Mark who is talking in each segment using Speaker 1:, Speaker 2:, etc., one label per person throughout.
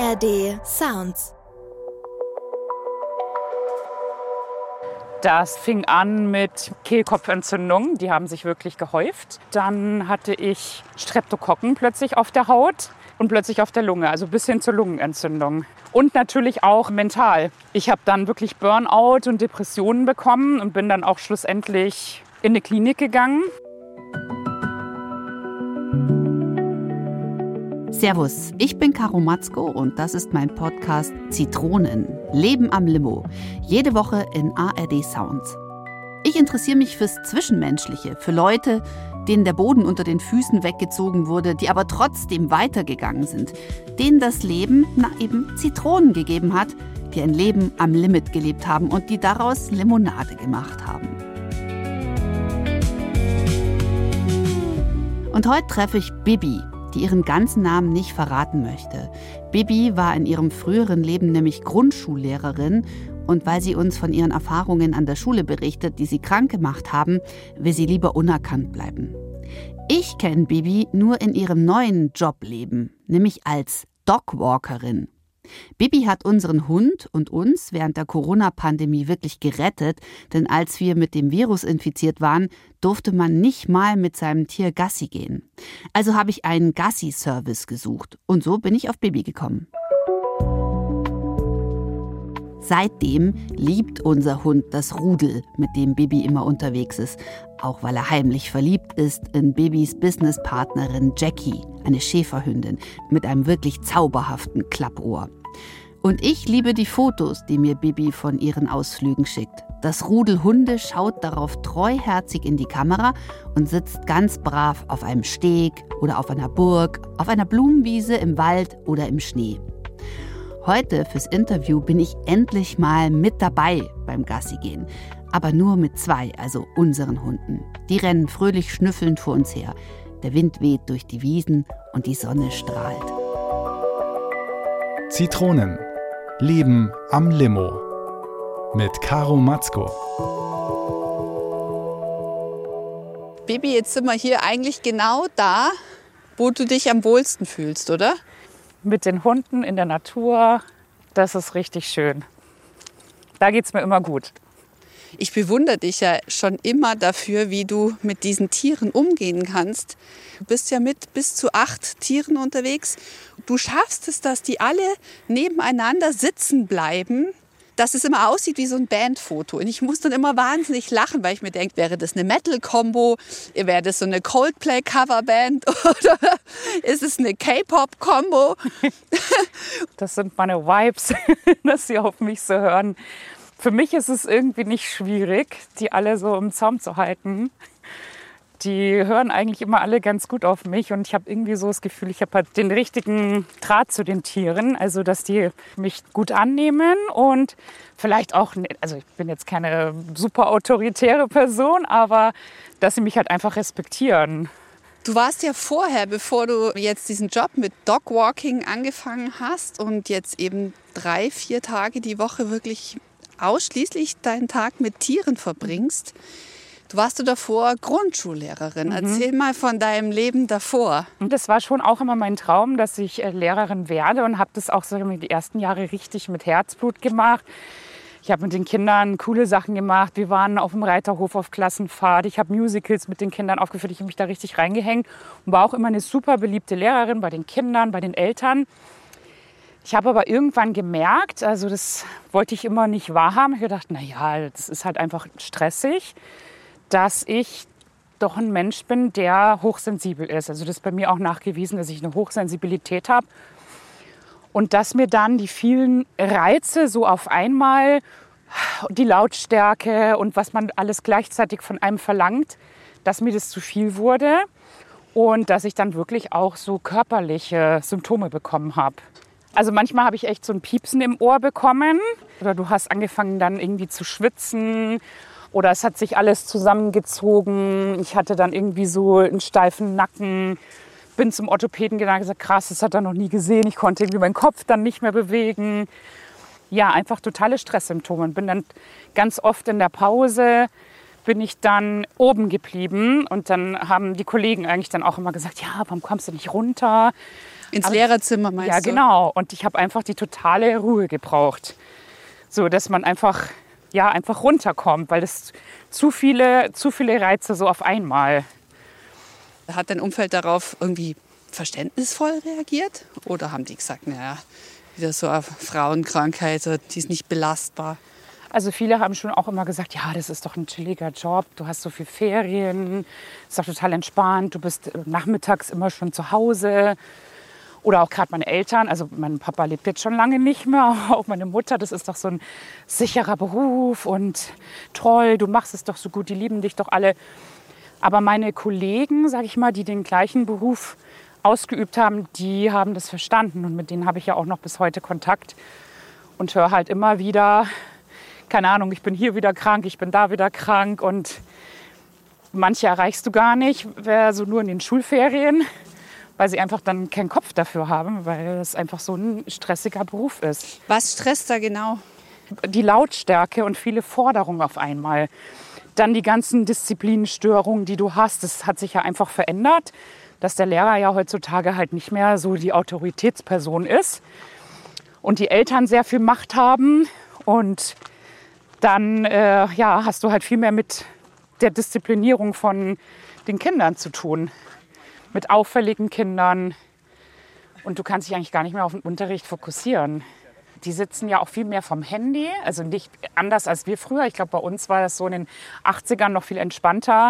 Speaker 1: ARD Sounds.
Speaker 2: Das fing an mit Kehlkopfentzündungen, die haben sich wirklich gehäuft. Dann hatte ich Streptokokken plötzlich auf der Haut und plötzlich auf der Lunge, also bis hin zur Lungenentzündung. Und natürlich auch mental. Ich habe dann wirklich Burnout und Depressionen bekommen und bin dann auch schlussendlich in eine Klinik gegangen.
Speaker 3: Servus, ich bin Caro Matzko und das ist mein Podcast Zitronen, Leben am Limo. Jede Woche in ARD Sounds. Ich interessiere mich fürs Zwischenmenschliche, für Leute, denen der Boden unter den Füßen weggezogen wurde, die aber trotzdem weitergegangen sind, denen das Leben eben Zitronen gegeben hat, die ein Leben am Limit gelebt haben und die daraus Limonade gemacht haben. Und heute treffe ich Bibi, die ihren ganzen Namen nicht verraten möchte. Bibi war in ihrem früheren Leben nämlich Grundschullehrerin und weil sie uns von ihren Erfahrungen an der Schule berichtet, die sie krank gemacht haben, will sie lieber unerkannt bleiben. Ich kenne Bibi nur in ihrem neuen Jobleben, nämlich als Dogwalkerin. Bibi hat unseren Hund und uns während der Corona-Pandemie wirklich gerettet, denn als wir mit dem Virus infiziert waren, durfte man nicht mal mit seinem Tier Gassi gehen. Also habe ich einen Gassi-Service gesucht und so bin ich auf Bibi gekommen. Seitdem liebt unser Hund das Rudel, mit dem Bibi immer unterwegs ist, auch weil er heimlich verliebt ist in Bibis Businesspartnerin Jackie, eine Schäferhündin mit einem wirklich zauberhaften Klappohr. Und ich liebe die Fotos, die mir Bibi von ihren Ausflügen schickt. Das Rudel Hunde schaut darauf treuherzig in die Kamera und sitzt ganz brav auf einem Steg oder auf einer Burg, auf einer Blumenwiese, im Wald oder im Schnee. Heute fürs Interview bin ich endlich mal mit dabei beim Gassigehen. Aber nur mit 2, also unseren Hunden. Die rennen fröhlich schnüffelnd vor uns her. Der Wind weht durch die Wiesen und die Sonne strahlt.
Speaker 4: Zitronen. Leben am Limo. Mit Caro Matzko.
Speaker 5: Bibi, jetzt sind wir hier eigentlich genau da, wo du dich am wohlsten fühlst, oder?
Speaker 2: Mit den Hunden in der Natur, das ist richtig schön. Da geht's mir immer gut.
Speaker 5: Ich bewundere dich ja schon immer dafür, wie du mit diesen Tieren umgehen kannst. Du bist ja mit bis zu 8 Tieren unterwegs. Du schaffst es, dass die alle nebeneinander sitzen bleiben, dass es immer aussieht wie so ein Bandfoto. Und ich muss dann immer wahnsinnig lachen, weil ich mir denke, wäre das eine Metal-Kombo? Wäre das so eine Coldplay-Coverband? Oder ist es eine K-Pop-Kombo?
Speaker 2: Das sind meine Vibes, dass sie auf mich so hören. Für mich ist es irgendwie nicht schwierig, die alle so im Zaum zu halten. Die hören eigentlich immer alle ganz gut auf mich und ich habe irgendwie so das Gefühl, ich habe halt den richtigen Draht zu den Tieren. Also, dass die mich gut annehmen und vielleicht auch, also ich bin jetzt keine super autoritäre Person, aber dass sie mich halt einfach respektieren.
Speaker 5: Du warst ja vorher, bevor du jetzt diesen Job mit Dogwalking angefangen hast und jetzt eben 3-4 Tage die Woche wirklich ausschließlich deinen Tag mit Tieren verbringst. Du warst davor Grundschullehrerin. Erzähl mal von deinem Leben davor.
Speaker 2: Und das war schon auch immer mein Traum, dass ich Lehrerin werde und habe das auch so die ersten Jahre richtig mit Herzblut gemacht. Ich habe mit den Kindern coole Sachen gemacht. Wir waren auf dem Reiterhof auf Klassenfahrt. Ich habe Musicals mit den Kindern aufgeführt. Ich habe mich da richtig reingehängt und war auch immer eine super beliebte Lehrerin bei den Kindern, bei den Eltern. Ich habe aber irgendwann gemerkt, also das wollte ich immer nicht wahrhaben. Ich habe gedacht, naja, das ist halt einfach stressig, dass ich doch ein Mensch bin, der hochsensibel ist. Also das ist bei mir auch nachgewiesen, dass ich eine Hochsensibilität habe. Und dass mir dann die vielen Reize so auf einmal, die Lautstärke und was man alles gleichzeitig von einem verlangt, dass mir das zu viel wurde. Und dass ich dann wirklich auch so körperliche Symptome bekommen habe. Also manchmal habe ich echt so ein Piepsen im Ohr bekommen. Oder du hast angefangen dann irgendwie zu schwitzen. Oder es hat sich alles zusammengezogen. Ich hatte dann irgendwie so einen steifen Nacken. Bin zum Orthopäden gegangen und gesagt, krass, das hat er noch nie gesehen. Ich konnte irgendwie meinen Kopf dann nicht mehr bewegen. Ja, einfach totale Stresssymptome. Und bin dann ganz oft in der Pause, bin ich dann oben geblieben. Und dann haben die Kollegen eigentlich dann auch immer gesagt, ja, warum kommst du nicht runter?
Speaker 5: Ins Lehrerzimmer meinst du?
Speaker 2: Ja, genau. Und ich habe einfach die totale Ruhe gebraucht. So, dass man einfach runterkommt, weil das zu viele Reize so auf einmal.
Speaker 5: Hat dein Umfeld darauf irgendwie verständnisvoll reagiert? Oder haben die gesagt, naja, wieder so eine Frauenkrankheit, die ist nicht belastbar?
Speaker 2: Also viele haben schon auch immer gesagt, ja, das ist doch ein chilliger Job, du hast so viel Ferien, ist doch total entspannt, du bist nachmittags immer schon zu Hause. Oder auch gerade meine Eltern, also mein Papa lebt jetzt schon lange nicht mehr, auch meine Mutter, das ist doch so ein sicherer Beruf und toll, du machst es doch so gut, die lieben dich doch alle. Aber meine Kollegen, sage ich mal, die den gleichen Beruf ausgeübt haben, die haben das verstanden und mit denen habe ich ja auch noch bis heute Kontakt und höre halt immer wieder, keine Ahnung, ich bin hier wieder krank, ich bin da wieder krank und manche erreichst du gar nicht, wäre so nur in den Schulferien, weil sie einfach dann keinen Kopf dafür haben, weil es einfach so ein stressiger Beruf ist.
Speaker 5: Was stresst da genau?
Speaker 2: Die Lautstärke und viele Forderungen auf einmal. Dann die ganzen Disziplinstörungen, die du hast, das hat sich ja einfach verändert, dass der Lehrer ja heutzutage halt nicht mehr so die Autoritätsperson ist und die Eltern sehr viel Macht haben und dann hast du halt viel mehr mit der Disziplinierung von den Kindern zu tun. Mit auffälligen Kindern. Und du kannst dich eigentlich gar nicht mehr auf den Unterricht fokussieren. Die sitzen ja auch viel mehr vom Handy. Also nicht anders als wir früher. Ich glaube, bei uns war das so in den 80ern noch viel entspannter.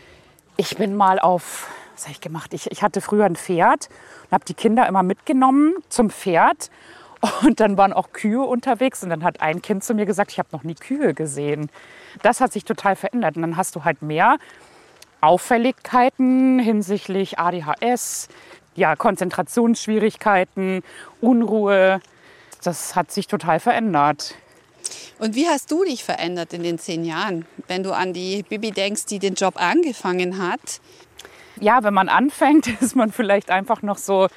Speaker 2: Ich bin mal was habe ich gemacht? Ich hatte früher ein Pferd und habe die Kinder immer mitgenommen zum Pferd. Und dann waren auch Kühe unterwegs. Und dann hat ein Kind zu mir gesagt, ich habe noch nie Kühe gesehen. Das hat sich total verändert. Und dann hast du halt mehr Auffälligkeiten hinsichtlich ADHS, ja, Konzentrationsschwierigkeiten, Unruhe. Das hat sich total verändert.
Speaker 5: Und wie hast du dich verändert in den 10 Jahren, wenn du an die Bibi denkst, die den Job angefangen hat?
Speaker 2: Ja, wenn man anfängt, ist man vielleicht einfach noch so,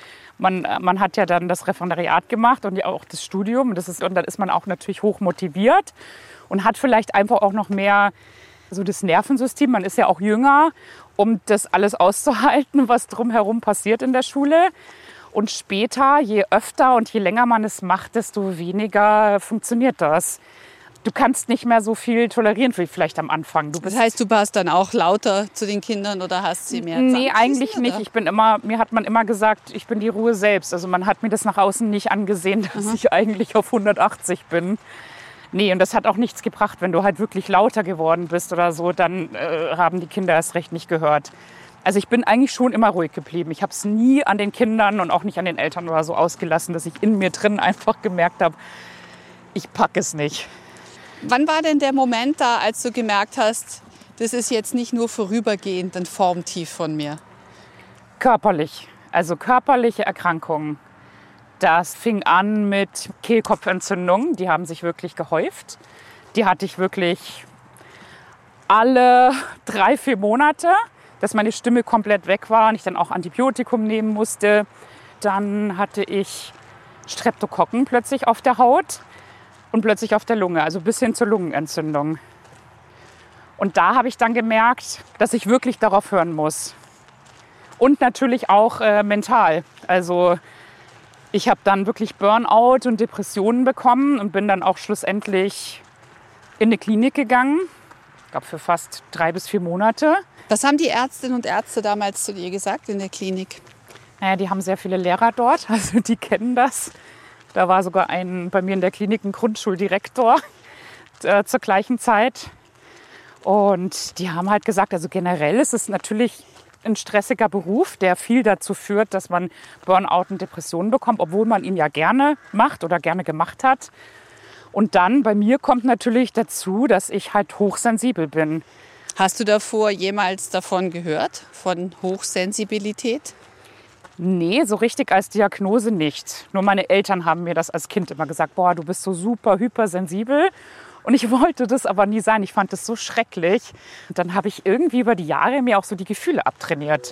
Speaker 2: man hat ja dann das Referendariat gemacht und ja auch das Studium. Und dann ist man auch natürlich hoch motiviert und hat vielleicht einfach auch noch mehr so das Nervensystem. Man ist ja auch jünger, um das alles auszuhalten, was drumherum passiert in der Schule. Und später, je öfter und je länger man es macht, desto weniger funktioniert das. Du kannst nicht mehr so viel tolerieren wie vielleicht am Anfang.
Speaker 5: Das heißt, du warst dann auch lauter zu den Kindern oder hast sie mehr?
Speaker 2: Nee, eigentlich nicht. Mir hat man immer gesagt, ich bin die Ruhe selbst. Also man hat mir das nach außen nicht angesehen, dass ich eigentlich auf 180 bin. Nee, und das hat auch nichts gebracht. Wenn du halt wirklich lauter geworden bist oder so, dann haben die Kinder erst recht nicht gehört. Also ich bin eigentlich schon immer ruhig geblieben. Ich habe es nie an den Kindern und auch nicht an den Eltern oder so ausgelassen, dass ich in mir drin einfach gemerkt habe, ich packe es nicht.
Speaker 5: Wann war denn der Moment da, als du gemerkt hast, das ist jetzt nicht nur vorübergehend ein Formtief von mir?
Speaker 2: Körperlich, also körperliche Erkrankungen. Das fing an mit Kehlkopfentzündungen, die haben sich wirklich gehäuft. Die hatte ich wirklich alle 3-4 Monate, dass meine Stimme komplett weg war und ich dann auch Antibiotikum nehmen musste. Dann hatte ich Streptokokken plötzlich auf der Haut und plötzlich auf der Lunge, also bis hin zur Lungenentzündung. Und da habe ich dann gemerkt, dass ich wirklich darauf hören muss. Und natürlich auch mental. Also ich habe dann wirklich Burnout und Depressionen bekommen und bin dann auch schlussendlich in eine Klinik gegangen. Ich glaube für fast 3 bis 4 Monate.
Speaker 5: Was haben die Ärztinnen und Ärzte damals zu dir gesagt in der Klinik?
Speaker 2: Naja, die haben sehr viele Lehrer dort, also die kennen das. Da war sogar bei mir in der Klinik ein Grundschuldirektor zur gleichen Zeit. Und die haben halt gesagt, also generell ist es natürlich ein stressiger Beruf, der viel dazu führt, dass man Burnout und Depressionen bekommt, obwohl man ihn ja gerne macht oder gerne gemacht hat. Und dann bei mir kommt natürlich dazu, dass ich halt hochsensibel bin.
Speaker 5: Hast du davor jemals davon gehört, von Hochsensibilität?
Speaker 2: Nee, so richtig als Diagnose nicht. Nur meine Eltern haben mir das als Kind immer gesagt, boah, du bist so super hypersensibel. Und ich wollte das aber nie sein. Ich fand das so schrecklich. Und dann habe ich irgendwie über die Jahre mir auch so die Gefühle abtrainiert.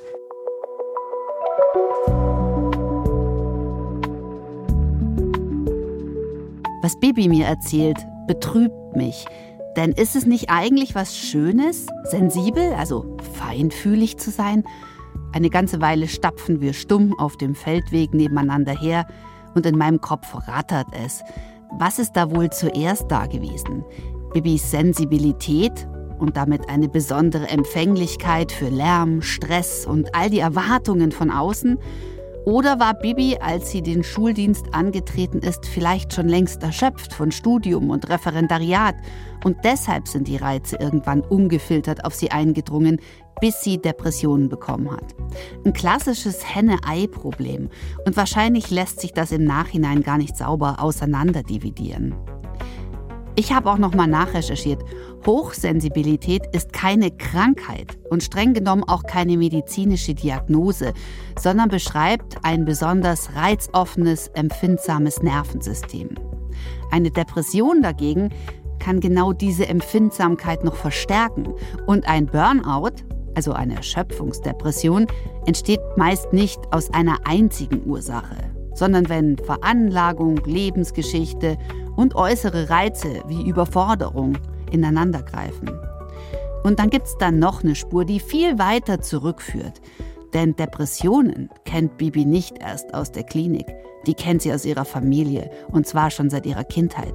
Speaker 3: Was Bibi mir erzählt, betrübt mich. Denn ist es nicht eigentlich was Schönes, sensibel, also feinfühlig zu sein? Eine ganze Weile stapfen wir stumm auf dem Feldweg nebeneinander her und in meinem Kopf rattert es. Was ist da wohl zuerst da gewesen? Bibis Sensibilität und damit eine besondere Empfänglichkeit für Lärm, Stress und all die Erwartungen von außen? Oder war Bibi, als sie den Schuldienst angetreten ist, vielleicht schon längst erschöpft von Studium und Referendariat und deshalb sind die Reize irgendwann ungefiltert auf sie eingedrungen, bis sie Depressionen bekommen hat? Ein klassisches Henne-Ei-Problem und wahrscheinlich lässt sich das im Nachhinein gar nicht sauber auseinanderdividieren. Ich habe auch noch mal nachrecherchiert. Hochsensibilität ist keine Krankheit und streng genommen auch keine medizinische Diagnose, sondern beschreibt ein besonders reizoffenes, empfindsames Nervensystem. Eine Depression dagegen kann genau diese Empfindsamkeit noch verstärken und ein Burnout, also eine Erschöpfungsdepression, entsteht meist nicht aus einer einzigen Ursache, sondern wenn Veranlagung, Lebensgeschichte und äußere Reize wie Überforderung ineinandergreifen. Und dann gibt es dann noch eine Spur, die viel weiter zurückführt. Denn Depressionen kennt Bibi nicht erst aus der Klinik. Die kennt sie aus ihrer Familie und zwar schon seit ihrer Kindheit.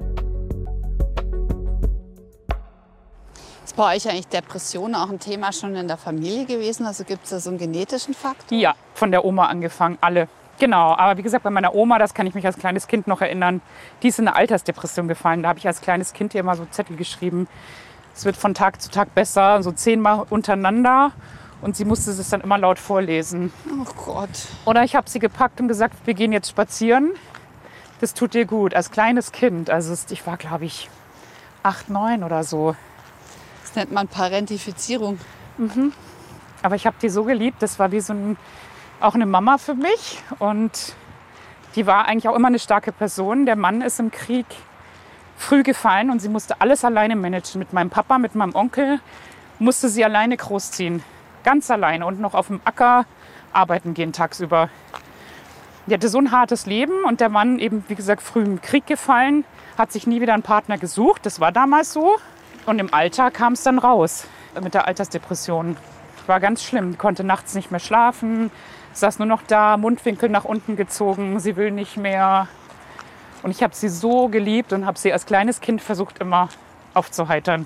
Speaker 5: Ist bei euch eigentlich Depression auch ein Thema schon in der Familie gewesen? Also gibt es da so einen genetischen Faktor?
Speaker 2: Ja, von der Oma angefangen, alle. Genau, aber wie gesagt, bei meiner Oma, das kann ich mich als kleines Kind noch erinnern, die ist in eine Altersdepression gefallen. Da habe ich als kleines Kind ihr immer so Zettel geschrieben. Es wird von Tag zu Tag besser, so 10-mal untereinander. Und sie musste es dann immer laut vorlesen.
Speaker 5: Oh Gott.
Speaker 2: Oder ich habe sie gepackt und gesagt, wir gehen jetzt spazieren. Das tut dir gut, als kleines Kind. Also ich war, glaube ich, 8, 9 oder so.
Speaker 5: Das nennt man Parentifizierung.
Speaker 2: Mhm. Aber ich habe die so geliebt, das war wie so auch eine Mama für mich. Und die war eigentlich auch immer eine starke Person. Der Mann ist im Krieg früh gefallen und sie musste alles alleine managen. Mit meinem Papa, mit meinem Onkel musste sie alleine großziehen. Ganz alleine und noch auf dem Acker arbeiten gehen tagsüber. Die hatte so ein hartes Leben und der Mann eben, wie gesagt, früh im Krieg gefallen, hat sich nie wieder einen Partner gesucht. Das war damals so. Und im Alter kam es dann raus mit der Altersdepression. War ganz schlimm, konnte nachts nicht mehr schlafen, saß nur noch da, Mundwinkel nach unten gezogen, sie will nicht mehr. Und ich habe sie so geliebt und habe sie als kleines Kind versucht, immer aufzuheitern.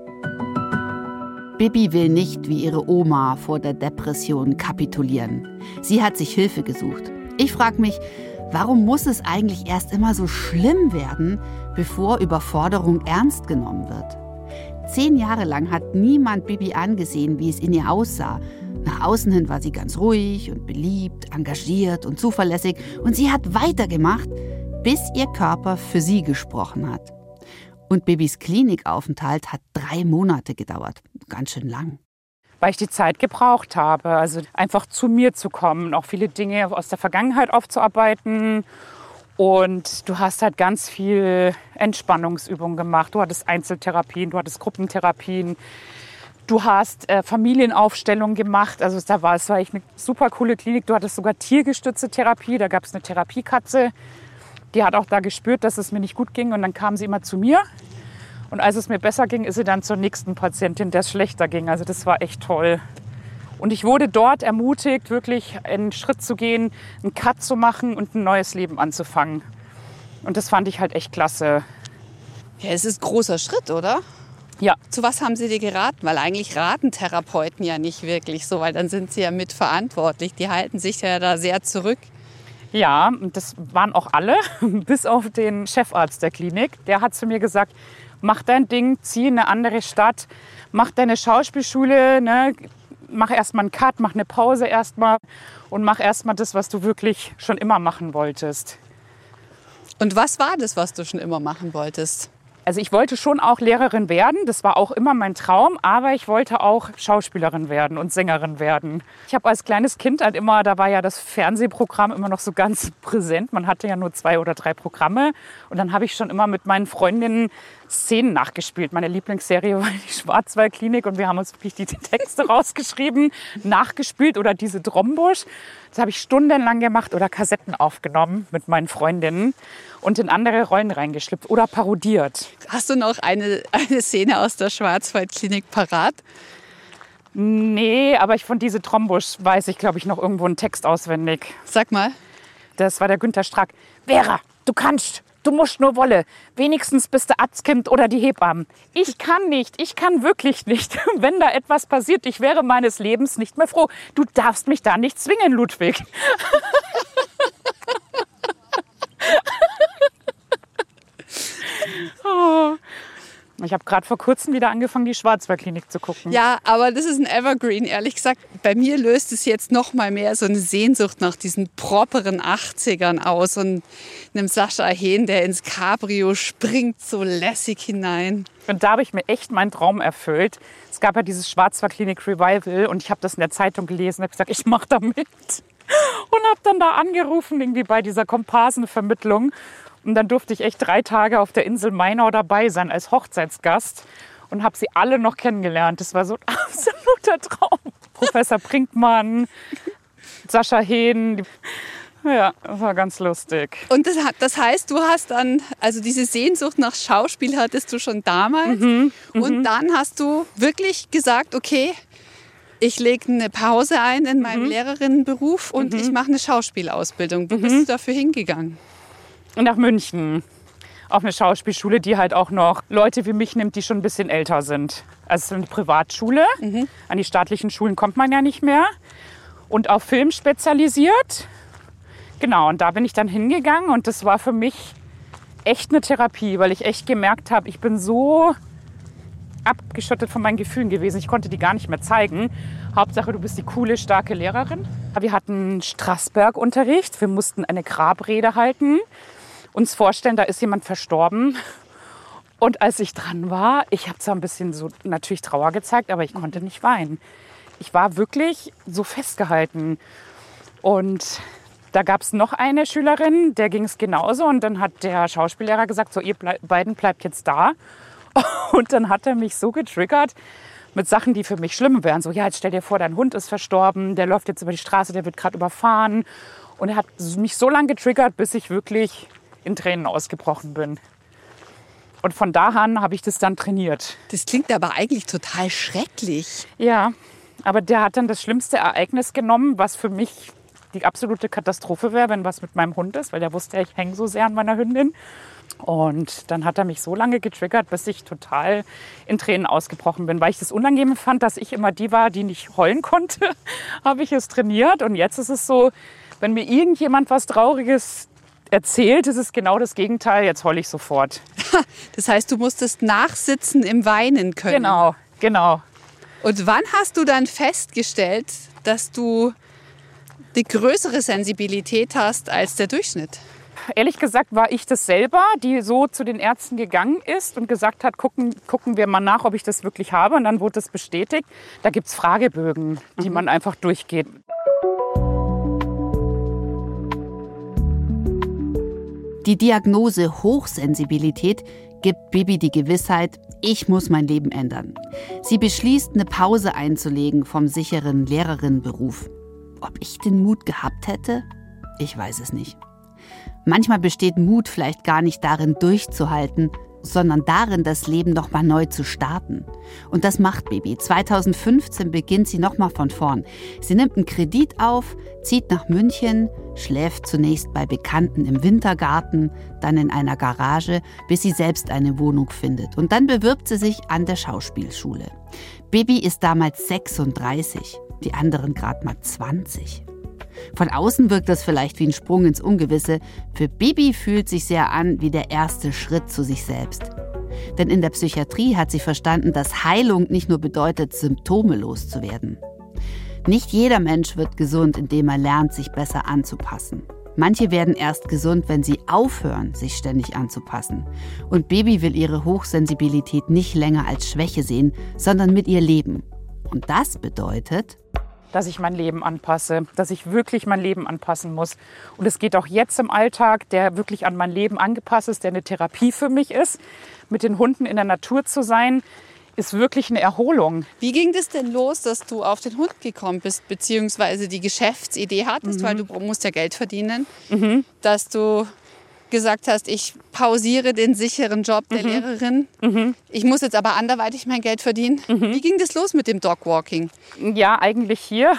Speaker 3: Bibi will nicht wie ihre Oma vor der Depression kapitulieren. Sie hat sich Hilfe gesucht. Ich frage mich, warum muss es eigentlich erst immer so schlimm werden, bevor Überforderung ernst genommen wird? 10 Jahre lang hat niemand Bibi angesehen, wie es in ihr aussah. Nach außen hin war sie ganz ruhig und beliebt, engagiert und zuverlässig. Und sie hat weitergemacht, bis ihr Körper für sie gesprochen hat. Und Bibis Klinikaufenthalt hat 3 Monate gedauert. Ganz schön lang.
Speaker 2: Weil ich die Zeit gebraucht habe, also einfach zu mir zu kommen, auch viele Dinge aus der Vergangenheit aufzuarbeiten. Und du hast halt ganz viel Entspannungsübungen gemacht. Du hattest Einzeltherapien, du hattest Gruppentherapien. Du hast Familienaufstellungen gemacht. Also es war echt eine super coole Klinik. Du hattest sogar tiergestützte Therapie. Da gab es eine Therapiekatze. Die hat auch da gespürt, dass es mir nicht gut ging. Und dann kam sie immer zu mir. Und als es mir besser ging, ist sie dann zur nächsten Patientin, der es schlechter ging. Also das war echt toll. Und ich wurde dort ermutigt, wirklich einen Schritt zu gehen, einen Cut zu machen und ein neues Leben anzufangen. Und das fand ich halt echt klasse.
Speaker 5: Ja, es ist ein großer Schritt, oder?
Speaker 2: Ja.
Speaker 5: Zu was haben Sie dir geraten? Weil eigentlich raten Therapeuten ja nicht wirklich so, weil dann sind sie ja mitverantwortlich. Die halten sich ja da sehr zurück.
Speaker 2: Ja, und das waren auch alle, bis auf den Chefarzt der Klinik. Der hat zu mir gesagt, mach dein Ding, zieh in eine andere Stadt, mach deine Schauspielschule, ne? Mach erstmal einen Cut, mach eine Pause erstmal und mach erstmal das, was du wirklich schon immer machen wolltest.
Speaker 5: Und was war das, was du schon immer machen wolltest?
Speaker 2: Also ich wollte schon auch Lehrerin werden, das war auch immer mein Traum, aber ich wollte auch Schauspielerin werden und Sängerin werden. Ich habe als kleines Kind halt immer, da war ja das Fernsehprogramm immer noch so ganz präsent. Man hatte ja nur 2 oder 3 Programme und dann habe ich schon immer mit meinen Freundinnen Szenen nachgespielt. Meine Lieblingsserie war die Schwarzwaldklinik und wir haben uns wirklich die Texte rausgeschrieben, nachgespielt oder diese Drombusch. Das habe ich stundenlang gemacht oder Kassetten aufgenommen mit meinen Freundinnen und in andere Rollen reingeschlüpft oder parodiert.
Speaker 5: Hast du noch eine Szene aus der Schwarzwaldklinik parat?
Speaker 2: Nee, aber von diese Trombusch weiß ich, glaube ich, noch irgendwo einen Text auswendig.
Speaker 5: Sag mal.
Speaker 2: Das war der Günter Strack. Vera, du kannst, du musst nur wolle. Wenigstens bist du Arztkind oder die Hebammen. Ich kann nicht, ich kann wirklich nicht. Wenn da etwas passiert, ich wäre meines Lebens nicht mehr froh. Du darfst mich da nicht zwingen, Ludwig. Oh. Ich habe gerade vor kurzem wieder angefangen, die Schwarzwaldklinik zu gucken.
Speaker 5: Ja, aber das ist ein Evergreen, ehrlich gesagt. Bei mir löst es jetzt noch mal mehr so eine Sehnsucht nach diesen properen 80ern aus und einem Sascha Hehn, der ins Cabrio springt, so lässig hinein.
Speaker 2: Und da habe ich mir echt meinen Traum erfüllt. Es gab ja dieses Schwarzwaldklinik Revival und ich habe das in der Zeitung gelesen und habe gesagt, ich mache da mit. Und habe dann da angerufen, irgendwie bei dieser Komparsenvermittlung. Und dann durfte ich echt 3 Tage auf der Insel Mainau dabei sein als Hochzeitsgast und habe sie alle noch kennengelernt. Das war so ein absoluter Traum. Professor Brinkmann, Sascha Hehn. Ja, das war ganz lustig.
Speaker 5: Und das heißt, du hast dann, also diese Sehnsucht nach Schauspiel hattest du schon damals. Und dann hast du wirklich gesagt, okay, ich lege eine Pause ein in meinem Lehrerinnenberuf und ich mache eine Schauspielausbildung. Wo bist du dafür hingegangen?
Speaker 2: Nach München, auf eine Schauspielschule, die halt auch noch Leute wie mich nimmt, die schon ein bisschen älter sind. Also es ist eine Privatschule, an die staatlichen Schulen kommt man ja nicht mehr. Und auf Film spezialisiert. Genau, und da bin ich dann hingegangen und das war für mich echt eine Therapie, weil ich echt gemerkt habe, ich bin so abgeschottet von meinen Gefühlen gewesen. Ich konnte die gar nicht mehr zeigen. Hauptsache, du bist die coole, starke Lehrerin. Wir hatten Strassberg-Unterricht. Wir mussten eine Grabrede halten, uns vorstellen, da ist jemand verstorben. Und als ich dran war, ich habe zwar ein bisschen so natürlich Trauer gezeigt, aber ich konnte nicht weinen. Ich war wirklich so festgehalten. Und da gab es noch eine Schülerin, der ging es genauso. Und dann hat der Schauspiellehrer gesagt, so ihr beiden bleibt jetzt da. Und dann hat er mich so getriggert mit Sachen, die für mich schlimm wären. So, ja, jetzt stell dir vor, dein Hund ist verstorben, der läuft jetzt über die Straße, der wird gerade überfahren. Und er hat mich so lange getriggert, bis ich wirklich in Tränen ausgebrochen bin. Und von da an habe ich das dann trainiert.
Speaker 5: Das klingt aber eigentlich total schrecklich.
Speaker 2: Ja, aber der hat dann das schlimmste Ereignis genommen, was für mich die absolute Katastrophe wäre, wenn was mit meinem Hund ist, weil der wusste, ich hänge so sehr an meiner Hündin. Und dann hat er mich so lange getriggert, bis ich total in Tränen ausgebrochen bin. Weil ich das unangenehm fand, dass ich immer die war, die nicht heulen konnte, habe ich es trainiert. Und jetzt ist es so, wenn mir irgendjemand was Trauriges erzählt, ist es genau das Gegenteil. Jetzt heule ich sofort.
Speaker 5: Das heißt, du musstest nachsitzen im Weinen können.
Speaker 2: Genau.
Speaker 5: Und wann hast du dann festgestellt, dass du die größere Sensibilität hast als der Durchschnitt?
Speaker 2: Ehrlich gesagt war ich das selber, die so zu den Ärzten gegangen ist und gesagt hat, gucken wir mal nach, ob ich das wirklich habe. Und dann wurde das bestätigt. Da gibt es Fragebögen, die man einfach durchgeht.
Speaker 3: Die Diagnose Hochsensibilität gibt Bibi die Gewissheit, ich muss mein Leben ändern. Sie beschließt, eine Pause einzulegen vom sicheren Lehrerinnenberuf. Ob ich den Mut gehabt hätte? Ich weiß es nicht. Manchmal besteht Mut vielleicht gar nicht darin, durchzuhalten, sondern darin, das Leben noch mal neu zu starten. Und das macht Bibi. 2015 beginnt sie noch mal von vorn. Sie nimmt einen Kredit auf, zieht nach München, schläft zunächst bei Bekannten im Wintergarten, dann in einer Garage, bis sie selbst eine Wohnung findet. Und dann bewirbt sie sich an der Schauspielschule. Bibi ist damals 36, die anderen gerade mal 20. Von außen wirkt das vielleicht wie ein Sprung ins Ungewisse. Für Bibi fühlt sich sehr an wie der erste Schritt zu sich selbst. Denn in der Psychiatrie hat sie verstanden, dass Heilung nicht nur bedeutet, Symptome loszuwerden. Nicht jeder Mensch wird gesund, indem er lernt, sich besser anzupassen. Manche werden erst gesund, wenn sie aufhören, sich ständig anzupassen. Und Bibi will ihre Hochsensibilität nicht länger als Schwäche sehen, sondern mit ihr leben. Und das bedeutet,
Speaker 2: dass ich mein Leben anpasse, dass ich wirklich mein Leben anpassen muss. Und es geht auch jetzt im Alltag, der wirklich an mein Leben angepasst ist, der eine Therapie für mich ist. Mit den Hunden in der Natur zu sein, ist wirklich eine Erholung.
Speaker 5: Wie ging das denn los, dass du auf den Hund gekommen bist, beziehungsweise die Geschäftsidee hattest, weil du musst ja Geld verdienen, dass du gesagt hast, ich pausiere den sicheren Job der Lehrerin. Ich muss jetzt aber anderweitig mein Geld verdienen. Wie ging das los mit dem Dogwalking?
Speaker 2: Ja, eigentlich hier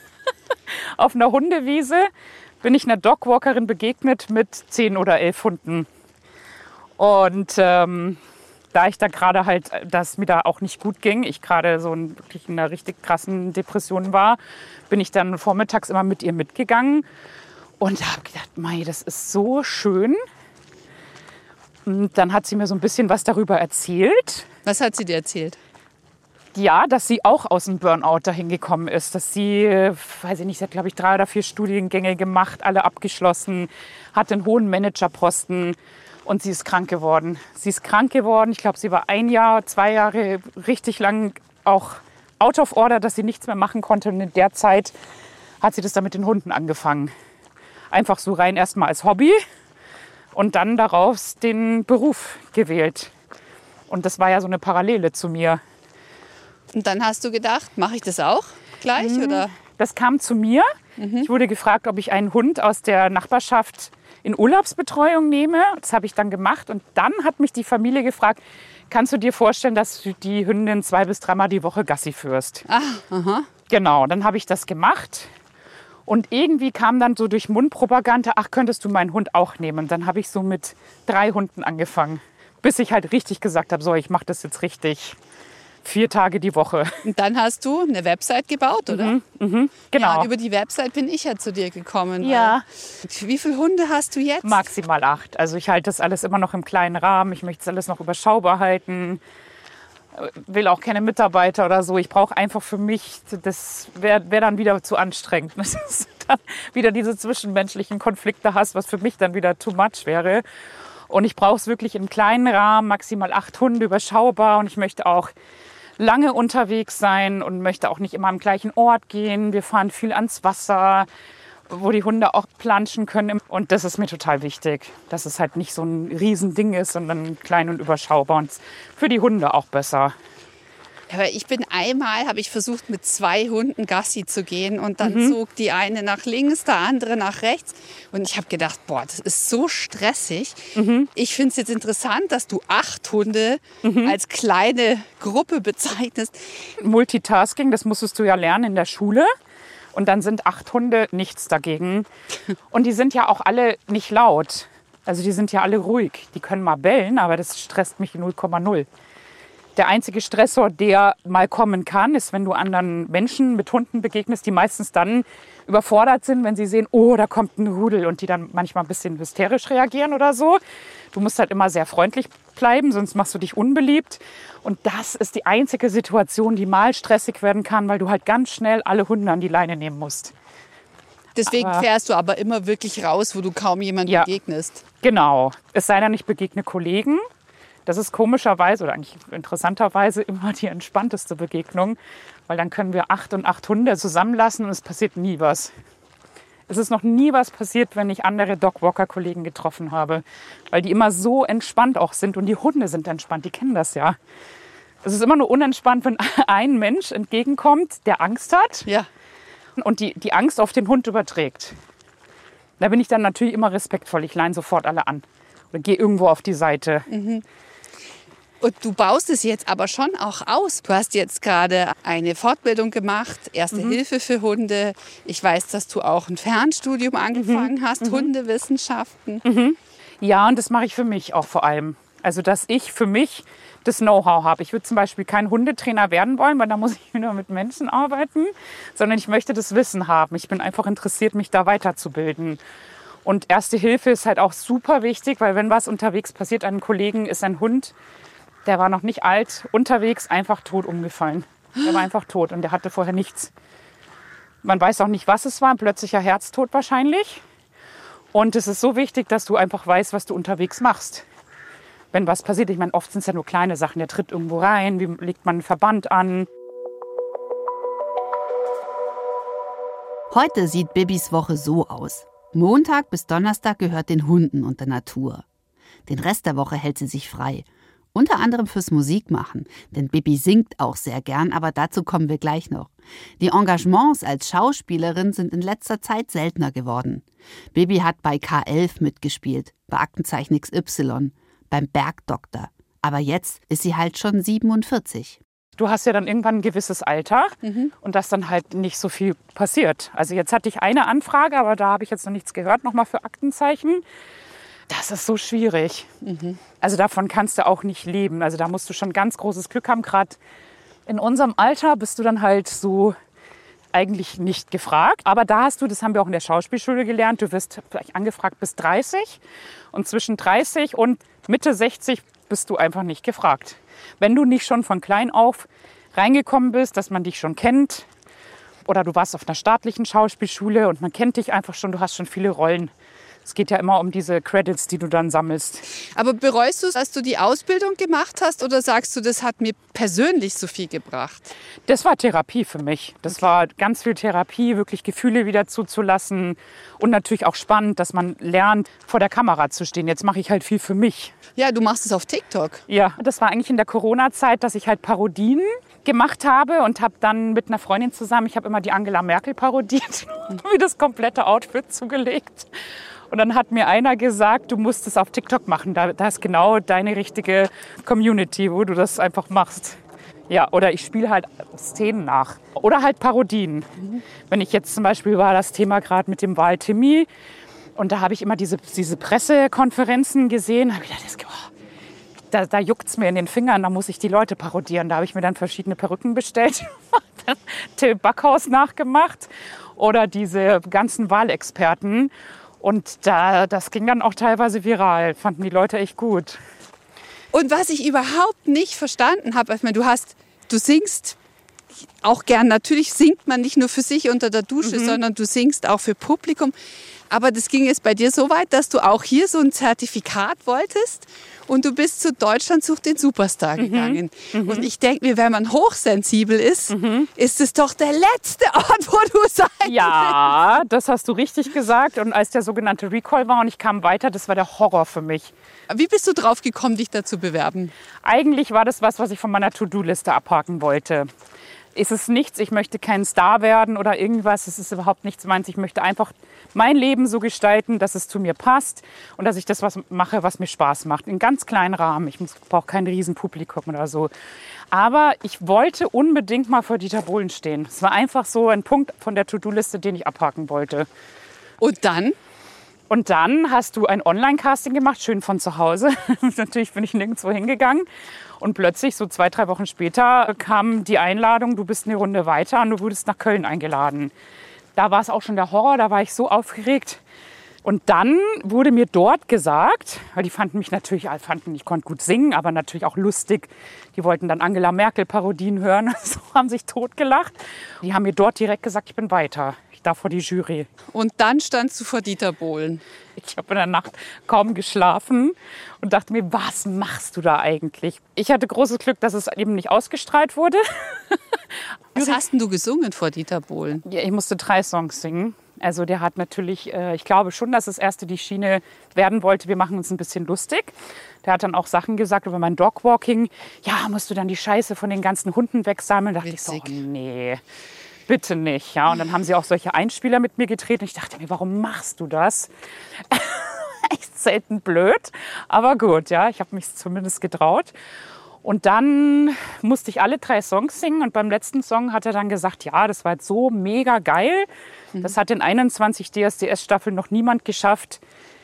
Speaker 2: auf einer Hundewiese bin ich einer Dogwalkerin begegnet mit 10 oder 11 Hunden. Und da ich da gerade halt, dass mir da auch nicht gut ging, ich gerade so wirklich in einer richtig krassen Depression war, bin ich dann vormittags immer mit ihr mitgegangen und habe gedacht, mei, das ist so schön. Und dann hat sie mir so ein bisschen was darüber erzählt.
Speaker 5: Was hat sie dir erzählt?
Speaker 2: Ja, dass sie auch aus dem Burnout dahin gekommen ist. Dass sie, weiß ich nicht, sie hat, glaube ich, 3 oder 4 Studiengänge gemacht, alle abgeschlossen, hat einen hohen Managerposten. Und sie ist krank geworden. Sie ist krank geworden. Ich glaube, sie war 1 Jahr, 2 Jahre richtig lang auch out of order, dass sie nichts mehr machen konnte. Und in der Zeit hat sie das dann mit den Hunden angefangen. Einfach so rein erstmal als Hobby und dann daraus den Beruf gewählt. Und das war ja so eine Parallele zu mir.
Speaker 5: Und dann hast du gedacht, mache ich das auch gleich? Oder?
Speaker 2: Das kam zu mir. Ich wurde gefragt, ob ich einen Hund aus der Nachbarschaft in Urlaubsbetreuung nehme. Das habe ich dann gemacht. Und dann hat mich die Familie gefragt, kannst du dir vorstellen, dass du die Hündin 2 bis 3 Mal die Woche Gassi führst? Genau, dann habe ich das gemacht. Und irgendwie kam dann so durch Mundpropaganda, ach, könntest du meinen Hund auch nehmen? Dann habe ich so mit 3 Hunden angefangen, bis ich halt richtig gesagt habe, so, ich mache das jetzt richtig. 4 Tage die Woche.
Speaker 5: Und dann hast du eine Website gebaut, oder?
Speaker 2: Genau.
Speaker 5: Ja, und über die Website bin ich ja zu dir gekommen.
Speaker 2: Ja.
Speaker 5: Wie viele Hunde hast du jetzt?
Speaker 2: Maximal 8. Also ich halte das alles immer noch im kleinen Rahmen. Ich möchte es alles noch überschaubar halten. Will auch keine Mitarbeiter oder so. Ich brauche einfach für mich, das wäre dann wieder zu anstrengend. Das ist dann wieder diese zwischenmenschlichen Konflikte hast, was für mich dann wieder too much wäre. Und ich brauche es wirklich im kleinen Rahmen, maximal 8 Hunde, überschaubar. Und ich möchte auch lange unterwegs sein und möchte auch nicht immer am gleichen Ort gehen. Wir fahren viel ans Wasser, wo die Hunde auch planschen können. Und das ist mir total wichtig, dass es halt nicht so ein Riesending ist, sondern klein und überschaubar. Und für die Hunde auch besser.
Speaker 5: Aber habe ich versucht, mit 2 Hunden Gassi zu gehen und dann zog die eine nach links, der andere nach rechts. Und ich habe gedacht, boah, das ist so stressig. Ich finde es jetzt interessant, dass du 8 Hunde als kleine Gruppe bezeichnest.
Speaker 2: Multitasking, das musstest du ja lernen in der Schule. Und dann sind 8 Hunde nichts dagegen. Und die sind ja auch alle nicht laut. Also die sind ja alle ruhig. Die können mal bellen, aber das stresst mich 0,0. Der einzige Stressor, der mal kommen kann, ist, wenn du anderen Menschen mit Hunden begegnest, die meistens dann überfordert sind, wenn sie sehen, oh, da kommt ein Rudel und die dann manchmal ein bisschen hysterisch reagieren oder so. Du musst halt immer sehr freundlich bleiben, sonst machst du dich unbeliebt. Und das ist die einzige Situation, die mal stressig werden kann, weil du halt ganz schnell alle Hunde an die Leine nehmen musst.
Speaker 5: Deswegen fährst du aber immer wirklich raus, wo du kaum jemandem begegnest.
Speaker 2: Genau. Es sei denn, ich begegne Kollegen. Das ist komischerweise oder eigentlich interessanterweise immer die entspannteste Begegnung, weil dann können wir 8 und 8 Hunde zusammenlassen und es passiert nie was. Es ist noch nie was passiert, wenn ich andere Dogwalker-Kollegen getroffen habe, weil die immer so entspannt auch sind und die Hunde sind entspannt, die kennen das ja. Es ist immer nur unentspannt, wenn ein Mensch entgegenkommt, der Angst hat und die Angst auf den Hund überträgt. Da bin ich dann natürlich immer respektvoll, ich leine sofort alle an oder gehe irgendwo auf die Seite.
Speaker 5: Und du baust es jetzt aber schon auch aus. Du hast jetzt gerade eine Fortbildung gemacht, Erste Hilfe für Hunde. Ich weiß, dass du auch ein Fernstudium angefangen hast, Hundewissenschaften.
Speaker 2: Ja, und das mache ich für mich auch vor allem. Also, dass ich für mich das Know-how habe. Ich würde zum Beispiel kein Hundetrainer werden wollen, weil da muss ich wieder mit Menschen arbeiten, sondern ich möchte das Wissen haben. Ich bin einfach interessiert, mich da weiterzubilden. Und Erste Hilfe ist halt auch super wichtig, weil wenn was unterwegs passiert, einem Kollegen ist ein Hund, der war noch nicht alt, unterwegs einfach tot umgefallen. Der war einfach tot und der hatte vorher nichts. Man weiß auch nicht, was es war, ein plötzlicher Herztod wahrscheinlich. Und es ist so wichtig, dass du einfach weißt, was du unterwegs machst. Wenn was passiert, ich meine, oft sind es ja nur kleine Sachen. Der tritt irgendwo rein, wie legt man einen Verband an.
Speaker 3: Heute sieht Bibis Woche so aus. Montag bis Donnerstag gehört den Hunden und der Natur. Den Rest der Woche hält sie sich frei. Unter anderem fürs Musikmachen, denn Bibi singt auch sehr gern, aber dazu kommen wir gleich noch. Die Engagements als Schauspielerin sind in letzter Zeit seltener geworden. Bibi hat bei K11 mitgespielt, bei Aktenzeichen XY, beim Bergdoktor. Aber jetzt ist sie halt schon 47.
Speaker 2: Du hast ja dann irgendwann ein gewisses Alter und dass dann halt nicht so viel passiert. Also jetzt hatte ich eine Anfrage, aber da habe ich jetzt noch nichts gehört, nochmal für Aktenzeichen. Das ist so schwierig. Also davon kannst du auch nicht leben. Also da musst du schon ganz großes Glück haben. Gerade in unserem Alter bist du dann halt so eigentlich nicht gefragt. Aber da hast du, das haben wir auch in der Schauspielschule gelernt, du wirst vielleicht angefragt bis 30. Und zwischen 30 und Mitte 60 bist du einfach nicht gefragt. Wenn du nicht schon von klein auf reingekommen bist, dass man dich schon kennt. Oder du warst auf einer staatlichen Schauspielschule und man kennt dich einfach schon, du hast schon viele Rollen. Es geht ja immer um diese Credits, die du dann sammelst.
Speaker 5: Aber bereust du, dass du die Ausbildung gemacht hast oder sagst du, das hat mir persönlich so viel gebracht?
Speaker 2: Das war Therapie für mich. Das war ganz viel Therapie, wirklich Gefühle wieder zuzulassen. Und natürlich auch spannend, dass man lernt, vor der Kamera zu stehen. Jetzt mache ich halt viel für mich.
Speaker 5: Ja, du machst es auf TikTok.
Speaker 2: Ja, das war eigentlich in der Corona-Zeit, dass ich halt Parodien gemacht habe und habe dann mit einer Freundin zusammen, ich habe immer die Angela Merkel parodiert, wie das komplette Outfit zugelegt. Und dann hat mir einer gesagt, du musst es auf TikTok machen. Da ist genau deine richtige Community, wo du das einfach machst. Ja, oder ich spiele halt Szenen nach. Oder halt Parodien. Wenn ich jetzt zum Beispiel war das Thema gerade mit dem Wahl-Timmy. Und da habe ich immer diese Pressekonferenzen gesehen. Da habe ich gedacht, da juckt es mir in den Fingern. Da muss ich die Leute parodieren. Da habe ich mir dann verschiedene Perücken bestellt. Till Backhaus nachgemacht. Oder diese ganzen Wahlexperten. Und das ging dann auch teilweise viral, fanden die Leute echt gut.
Speaker 5: Und was ich überhaupt nicht verstanden habe, ich meine, du singst auch gern, natürlich singt man nicht nur für sich unter der Dusche, sondern du singst auch für Publikum. Aber das ging jetzt bei dir so weit, dass du auch hier so ein Zertifikat wolltest und du bist zu Deutschland sucht den Superstar gegangen. Und ich denke mir, wenn man hochsensibel ist, ist es doch der letzte Ort, wo du sein willst.
Speaker 2: Ja, das hast du richtig gesagt. Und als der sogenannte Recall war und ich kam weiter, das war der Horror für mich.
Speaker 5: Wie bist du drauf gekommen, dich da zu bewerben?
Speaker 2: Eigentlich war das was ich von meiner To-Do-Liste abhaken wollte. Ist es nichts, ich möchte kein Star werden oder irgendwas, es ist überhaupt nichts meins. Ich möchte einfach mein Leben so gestalten, dass es zu mir passt und dass ich das was mache, was mir Spaß macht. In ganz kleinen Rahmen, ich brauche kein Riesenpublikum oder so. Aber ich wollte unbedingt mal vor Dieter Bohlen stehen. Es war einfach so ein Punkt von der To-Do-Liste, den ich abhaken wollte.
Speaker 5: Und dann?
Speaker 2: Und dann hast du ein Online-Casting gemacht, schön von zu Hause. Natürlich bin ich nirgendwo hingegangen. Und plötzlich, so 2-3 Wochen später, kam die Einladung, du bist eine Runde weiter und du wurdest nach Köln eingeladen. Da war es auch schon der Horror, da war ich so aufgeregt. Und dann wurde mir dort gesagt, weil die fanden mich natürlich, ich konnte gut singen, aber natürlich auch lustig. Die wollten dann Angela Merkel Parodien hören, so haben sich totgelacht. Die haben mir dort direkt gesagt, ich bin weiter. Ich darf vor die Jury.
Speaker 5: Und dann standst du vor Dieter Bohlen.
Speaker 2: Ich habe in der Nacht kaum geschlafen und dachte mir, was machst du da eigentlich? Ich hatte großes Glück, dass es eben nicht ausgestrahlt wurde.
Speaker 5: Was hast denn du gesungen vor Dieter Bohlen?
Speaker 2: Ja, ich musste 3 Songs singen. Also der hat natürlich, ich glaube schon, dass das erste die Schiene werden wollte, wir machen uns ein bisschen lustig. Der hat dann auch Sachen gesagt über mein Dogwalking. Ja, musst du dann die Scheiße von den ganzen Hunden wegsammeln? Da dachte ich so, oh, nee, bitte nicht. Ja, und dann haben sie auch solche Einspieler mit mir gedreht. Und ich dachte mir, warum machst du das? Echt selten blöd. Aber gut, ja, ich habe mich zumindest getraut. Und dann musste ich alle 3 Songs singen. Und beim letzten Song hat er dann gesagt, ja, das war jetzt so mega geil. Das hat in 21 DSDS-Staffeln noch niemand geschafft,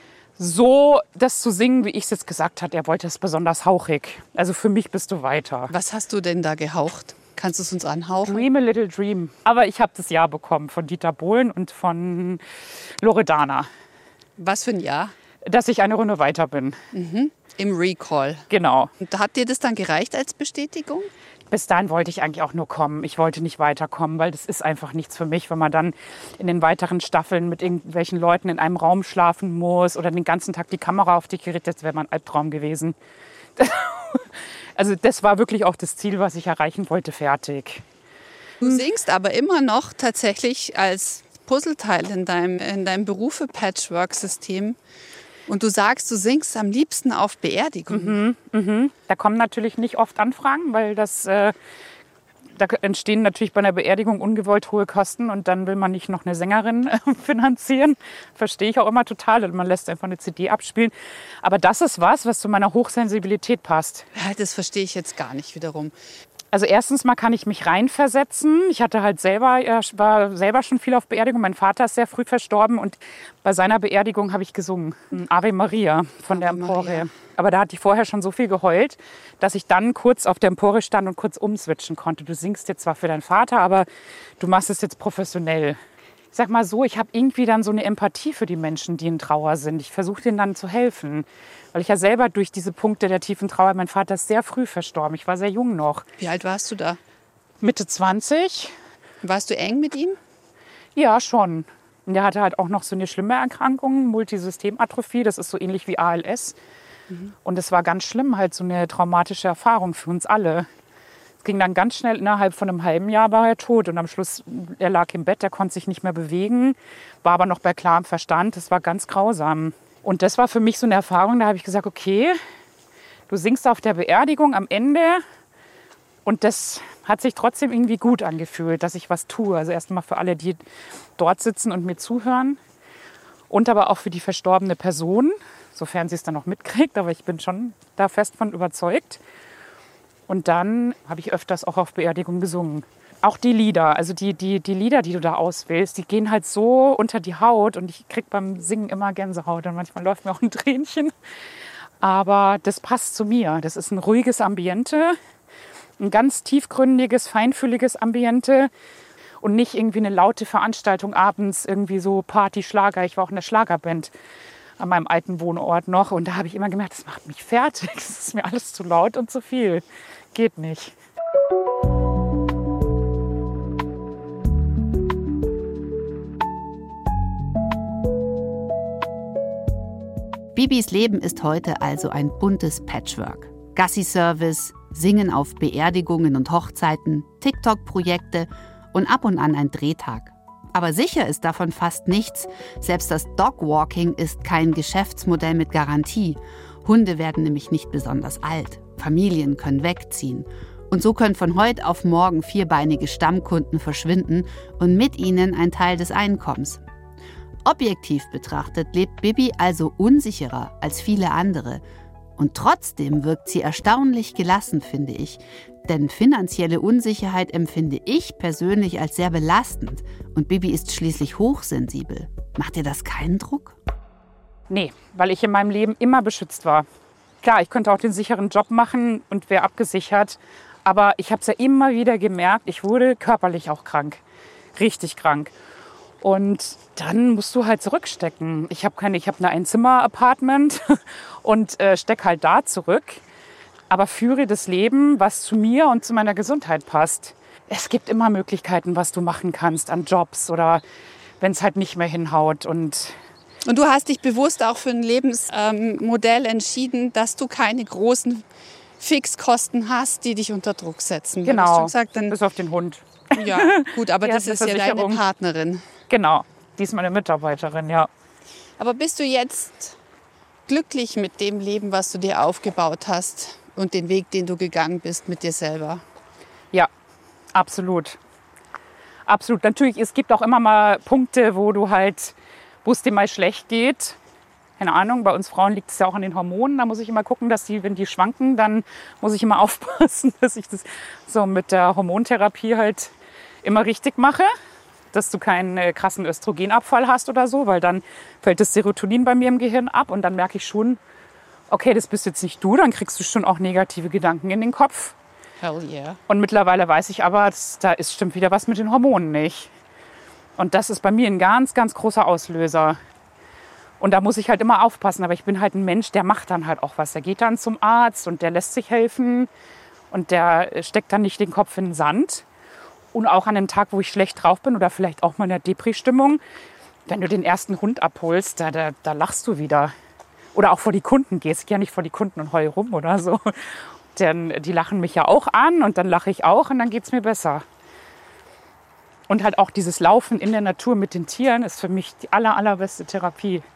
Speaker 2: so das zu singen, wie ich es jetzt gesagt habe. Er wollte es besonders hauchig. Also für mich bist du weiter.
Speaker 5: Was hast du denn da gehaucht? Kannst du es uns anhauchen?
Speaker 2: Dream a Little Dream. Aber ich habe das Ja bekommen von Dieter Bohlen und von Loredana.
Speaker 5: Was für ein Ja?
Speaker 2: Dass ich eine Runde weiter bin.
Speaker 5: Im Recall.
Speaker 2: Genau.
Speaker 5: Und hat dir das dann gereicht als Bestätigung?
Speaker 2: Bis dahin wollte ich eigentlich auch nur kommen. Ich wollte nicht weiterkommen, weil das ist einfach nichts für mich, wenn man dann in den weiteren Staffeln mit irgendwelchen Leuten in einem Raum schlafen muss oder den ganzen Tag die Kamera auf dich gerichtet. Das wäre mein Albtraum gewesen. Also das war wirklich auch das Ziel, was ich erreichen wollte, fertig.
Speaker 5: Du singst aber immer noch tatsächlich als Puzzleteil in deinem Berufe-Patchwork-System. Und du sagst, du singst am liebsten auf Beerdigungen.
Speaker 2: Da kommen natürlich nicht oft Anfragen, weil da entstehen natürlich bei einer Beerdigung ungewollt hohe Kosten und dann will man nicht noch eine Sängerin finanzieren. Verstehe ich auch immer total. Man lässt einfach eine CD abspielen. Aber das ist was zu meiner Hochsensibilität passt.
Speaker 5: Ja, das verstehe ich jetzt gar nicht wiederum.
Speaker 2: Also erstens mal kann ich mich reinversetzen. Ich hatte halt war selber schon viel auf Beerdigung. Mein Vater ist sehr früh verstorben und bei seiner Beerdigung habe ich gesungen. Ave Maria von der Empore.
Speaker 5: Maria.
Speaker 2: Aber da hatte ich vorher schon so viel geheult, dass ich dann kurz auf der Empore stand und kurz umswitchen konnte. Du singst jetzt zwar für deinen Vater, aber du machst es jetzt professionell. Ich sag mal so, ich habe irgendwie dann so eine Empathie für die Menschen, die in Trauer sind. Ich versuche denen dann zu helfen. Weil ich ja selber durch diese Punkte der tiefen Trauer, mein Vater ist sehr früh verstorben. Ich war sehr jung noch.
Speaker 5: Wie alt warst du da?
Speaker 2: Mitte 20.
Speaker 5: Warst du eng mit ihm?
Speaker 2: Ja, schon. Und der hatte halt auch noch so eine schlimme Erkrankung, Multisystematrophie. Das ist so ähnlich wie ALS. Und es war ganz schlimm, halt so eine traumatische Erfahrung für uns alle. Es ging dann ganz schnell, innerhalb von einem halben Jahr war er tot. Und am Schluss, er lag im Bett, er konnte sich nicht mehr bewegen, war aber noch bei klarem Verstand. Das war ganz grausam. Und das war für mich so eine Erfahrung, da habe ich gesagt, okay, du singst auf der Beerdigung am Ende. Und das hat sich trotzdem irgendwie gut angefühlt, dass ich was tue. Also erstmal für alle, die dort sitzen und mir zuhören. Und aber auch für die verstorbene Person, sofern sie es dann noch mitkriegt. Aber ich bin schon da fest von überzeugt. Und dann habe ich öfters auch auf Beerdigungen gesungen. Auch die Lieder, also die Lieder, die du da auswählst, die gehen halt so unter die Haut. Und ich kriege beim Singen immer Gänsehaut. Und manchmal läuft mir auch ein Tränchen. Aber das passt zu mir. Das ist ein ruhiges Ambiente. Ein ganz tiefgründiges, feinfühliges Ambiente und nicht irgendwie eine laute Veranstaltung abends, irgendwie so Party-Schlager. Ich war auch in der Schlagerband an meinem alten Wohnort noch und da habe ich immer gemerkt, das macht mich fertig. Das ist mir alles zu laut und zu viel. Geht nicht.
Speaker 3: Bibis Leben ist heute also ein buntes Patchwork. Gassi-Service, Singen auf Beerdigungen und Hochzeiten, TikTok-Projekte und ab und an ein Drehtag. Aber sicher ist davon fast nichts. Selbst das Dogwalking ist kein Geschäftsmodell mit Garantie. Hunde werden nämlich nicht besonders alt. Familien können wegziehen. Und so können von heute auf morgen vierbeinige Stammkunden verschwinden und mit ihnen ein Teil des Einkommens. Objektiv betrachtet lebt Bibi also unsicherer als viele andere. Und trotzdem wirkt sie erstaunlich gelassen, finde ich. Denn finanzielle Unsicherheit empfinde ich persönlich als sehr belastend. Und Bibi ist schließlich hochsensibel. Macht dir das keinen Druck?
Speaker 2: Nee, weil ich in meinem Leben immer beschützt war. Klar, ich könnte auch den sicheren Job machen und wäre abgesichert. Aber ich habe es ja immer wieder gemerkt, ich wurde körperlich auch krank. Richtig krank. Und dann musst du halt zurückstecken. Ich habe ein Einzimmer-Apartment und stecke halt da zurück. Aber führe das Leben, was zu mir und zu meiner Gesundheit passt. Es gibt immer Möglichkeiten, was du machen kannst an Jobs oder wenn es halt nicht mehr hinhaut. Und
Speaker 5: du hast dich bewusst auch für ein Lebensmodell entschieden, dass du keine großen Fixkosten hast, die dich unter Druck setzen.
Speaker 2: Genau,
Speaker 5: gesagt, dann,
Speaker 2: bis auf den Hund.
Speaker 5: Ja, gut, aber das ist ja deine Partnerin.
Speaker 2: Genau, die ist meine Mitarbeiterin, ja.
Speaker 5: Aber bist du jetzt glücklich mit dem Leben, was du dir aufgebaut hast und den Weg, den du gegangen bist mit dir selber?
Speaker 2: Ja, absolut. Absolut. Natürlich, es gibt auch immer mal Punkte, wo es dir mal schlecht geht. Keine Ahnung, bei uns Frauen liegt es ja auch an den Hormonen. Da muss ich immer gucken, wenn die schwanken, dann muss ich immer aufpassen, dass ich das so mit der Hormontherapie halt immer richtig mache. Dass du keinen krassen Östrogenabfall hast oder so, weil dann fällt das Serotonin bei mir im Gehirn ab und dann merke ich schon, okay, das bist jetzt nicht du, dann kriegst du schon auch negative Gedanken in den Kopf.
Speaker 5: Hell yeah.
Speaker 2: Und mittlerweile weiß ich aber, stimmt wieder was mit den Hormonen nicht. Und das ist bei mir ein ganz, ganz großer Auslöser. Und da muss ich halt immer aufpassen, aber ich bin halt ein Mensch, der macht dann halt auch was. Der geht dann zum Arzt und der lässt sich helfen und der steckt dann nicht den Kopf in den Sand. Und auch an einem Tag, wo ich schlecht drauf bin oder vielleicht auch mal in der Depri-Stimmung, wenn du den ersten Hund abholst, da lachst du wieder. Oder auch vor die Kunden gehst. Ich gehe ja nicht vor die Kunden und heul rum oder so. Denn die lachen mich ja auch an und dann lache ich auch und dann geht es mir besser. Und halt auch dieses Laufen in der Natur mit den Tieren ist für mich die allerbeste Therapie.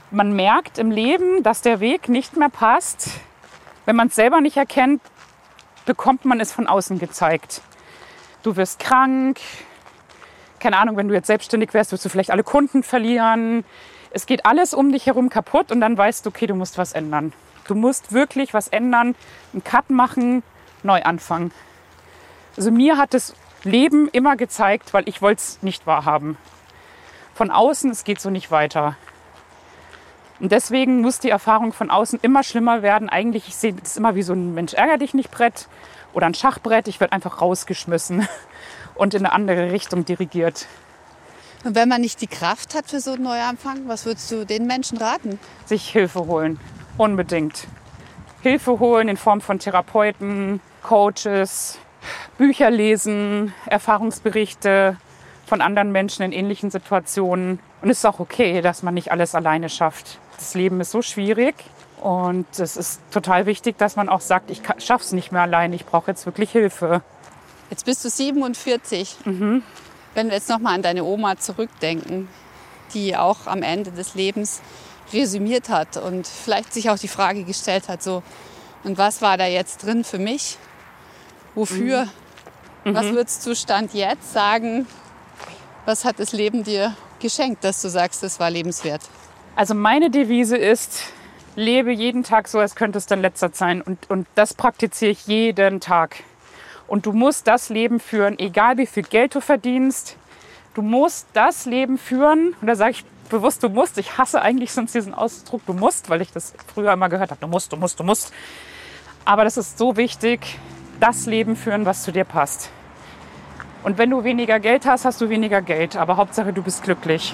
Speaker 2: Man merkt im Leben, dass der Weg nicht mehr passt. Wenn man es selber nicht erkennt, bekommt man es von außen gezeigt. Du wirst krank. Keine Ahnung, wenn du jetzt selbstständig wärst, wirst du vielleicht alle Kunden verlieren. Es geht alles um dich herum kaputt und dann weißt du, okay, du musst was ändern. Du musst wirklich was ändern, einen Cut machen, neu anfangen. Also mir hat das Leben immer gezeigt, weil ich wollte es nicht wahrhaben. Von außen, es geht so nicht weiter. Und deswegen muss die Erfahrung von außen immer schlimmer werden. Eigentlich, ich sehe das immer wie so ein Mensch ärger dich nicht Brett oder ein Schachbrett. Ich werde einfach rausgeschmissen und in eine andere Richtung dirigiert.
Speaker 5: Und wenn man nicht die Kraft hat für so einen Neuanfang, was würdest du den Menschen raten?
Speaker 2: Sich Hilfe holen, unbedingt. Hilfe holen in Form von Therapeuten, Coaches, Bücher lesen, Erfahrungsberichte von anderen Menschen in ähnlichen Situationen. Und es ist auch okay, dass man nicht alles alleine schafft. Das Leben ist so schwierig und es ist total wichtig, dass man auch sagt, ich schaffe es nicht mehr alleine, ich brauche jetzt wirklich Hilfe.
Speaker 5: Jetzt bist du 47. Wenn wir jetzt noch mal an deine Oma zurückdenken, die auch am Ende des Lebens resümiert hat und vielleicht sich auch die Frage gestellt hat, so, und was war da jetzt drin für mich? Wofür? Was würdest du Stand jetzt sagen? Was hat das Leben dir geschenkt, dass du sagst, das war lebenswert?
Speaker 2: Also meine Devise ist, lebe jeden Tag so, als könnte es dein letzter sein. Und das praktiziere ich jeden Tag. Und du musst das Leben führen, egal wie viel Geld du verdienst. Du musst das Leben führen. Und da sage ich bewusst, du musst. Ich hasse eigentlich sonst diesen Ausdruck, du musst, weil ich das früher immer gehört habe. Du musst, du musst, du musst. Aber das ist so wichtig, das Leben führen, was zu dir passt. Und wenn du weniger Geld hast, hast du weniger Geld. Aber Hauptsache, du bist glücklich.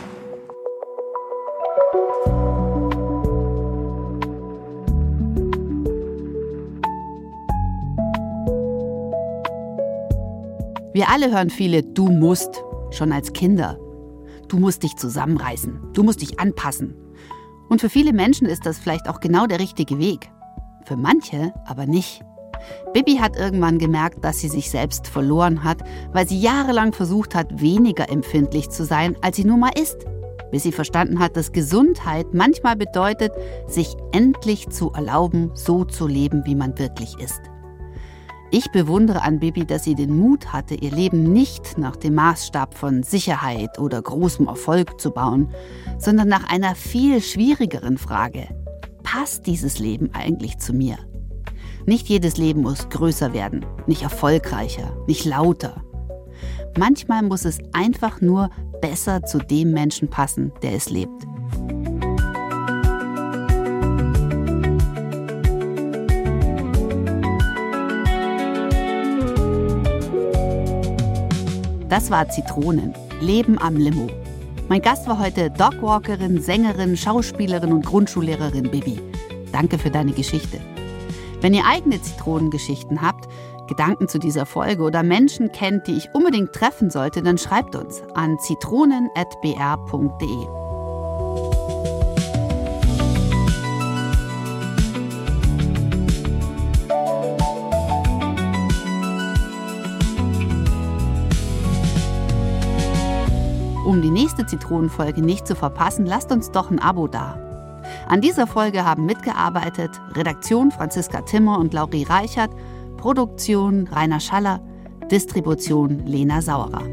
Speaker 3: Wir alle hören viele "Du musst", schon als Kinder. Du musst dich zusammenreißen, du musst dich anpassen. Und für viele Menschen ist das vielleicht auch genau der richtige Weg. Für manche aber nicht. Bibi hat irgendwann gemerkt, dass sie sich selbst verloren hat, weil sie jahrelang versucht hat, weniger empfindlich zu sein, als sie nun mal ist. Bis sie verstanden hat, dass Gesundheit manchmal bedeutet, sich endlich zu erlauben, so zu leben, wie man wirklich ist. Ich bewundere an Bibi, dass sie den Mut hatte, ihr Leben nicht nach dem Maßstab von Sicherheit oder großem Erfolg zu bauen, sondern nach einer viel schwierigeren Frage. Passt dieses Leben eigentlich zu mir? Nicht jedes Leben muss größer werden, nicht erfolgreicher, nicht lauter. Manchmal muss es einfach nur besser zu dem Menschen passen, der es lebt. Das war Zitronen, Leben am Limo. Mein Gast war heute Dogwalkerin, Sängerin, Schauspielerin und Grundschullehrerin Bibi. Danke für deine Geschichte. Wenn ihr eigene Zitronengeschichten habt, Gedanken zu dieser Folge oder Menschen kennt, die ich unbedingt treffen sollte, dann schreibt uns an zitronen@br.de. Um die nächste Zitronenfolge nicht zu verpassen, lasst uns doch ein Abo da. An dieser Folge haben mitgearbeitet Redaktion Franziska Timmer und Laurie Reichert, Produktion Rainer Schaller, Distribution Lena Sauerer.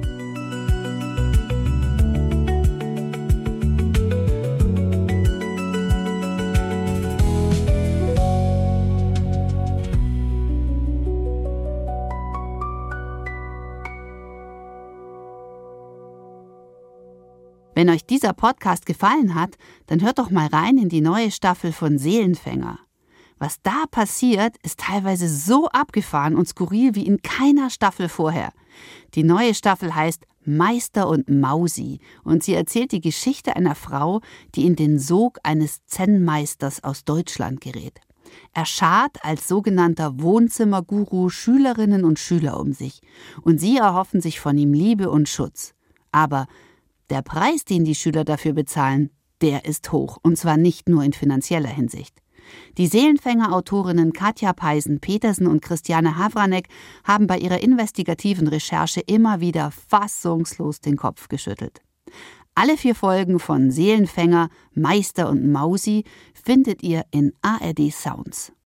Speaker 3: Wenn euch dieser Podcast gefallen hat, dann hört doch mal rein in die neue Staffel von Seelenfänger. Was da passiert, ist teilweise so abgefahren und skurril wie in keiner Staffel vorher. Die neue Staffel heißt Meister und Mausi und sie erzählt die Geschichte einer Frau, die in den Sog eines Zen-Meisters aus Deutschland gerät. Er schart als sogenannter Wohnzimmerguru Schülerinnen und Schüler um sich und sie erhoffen sich von ihm Liebe und Schutz. Aber der Preis, den die Schüler dafür bezahlen, der ist hoch, und zwar nicht nur in finanzieller Hinsicht. Die Seelenfänger-Autorinnen Katja Peisen-Petersen und Christiane Havranek haben bei ihrer investigativen Recherche immer wieder fassungslos den Kopf geschüttelt. Alle 4 Folgen von Seelenfänger, Meister und Mausi findet ihr in ARD Sounds.